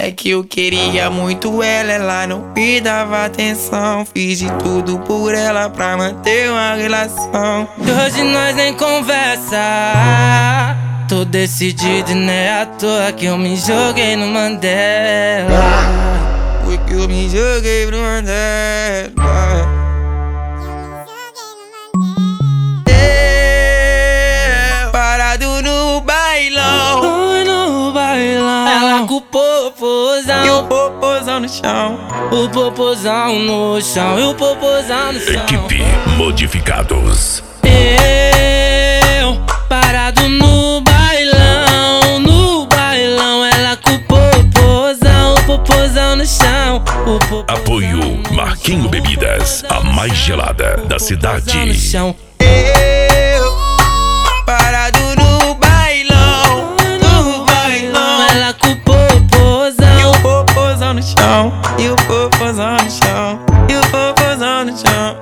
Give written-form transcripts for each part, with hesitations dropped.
É que eu queria muito ela não me dava atenção. Fiz de tudo por ela pra manter uma relação. E hoje nós nem conversa. Tô decidido e não é à toa que eu me joguei no Mandela. Foi que eu me joguei pro Mandela. Parado no bailão. Oi, no bailão. Ela com o popozão E o popozão no chão. O popozão no chão. E o popozão no chão. Equipe Modificados. Eu parado no bailão. No bailão. Ela com o popozão no chão. O popozão Apoio Marquinho Bebidas, a mais gelada da cidade. no chão. Parado no bailão. No bailão. Ela com o popozão. E o popozão no chão. E o popozão no chão. E o popozão no chão.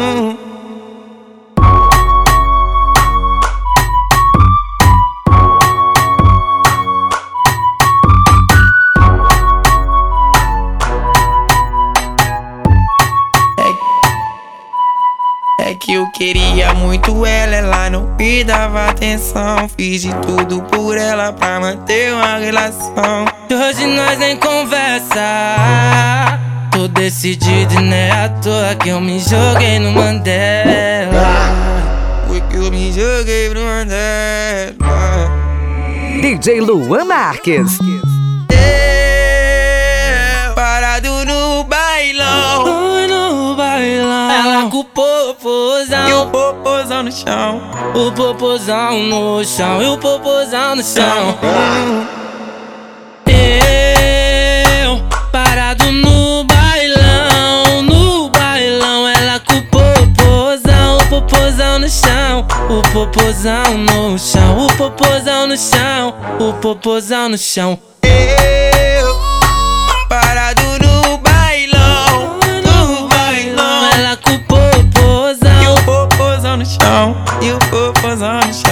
É que eu queria muito ela não me dava atenção. Fiz de tudo por ela pra manter uma relação. E hoje nós nem conversa. Tô decidido e não é à toa que eu me joguei no Mandela. Foi que eu me joguei pro Mandela. DJ Luan Marques. Parado no bailão. Oi, no bailão. Ela com o popozão. E o popozão no chão. O popozão no chão. E o popozão no chão. Eu parado no bailão. No bailão. Ela com o popozão no chão. O popozão no chão. O popozão no chão. O popozão no chão. Parado no bailão. No bailão. Ela com o popozão. E o popozão no chão. E o popozão no chão.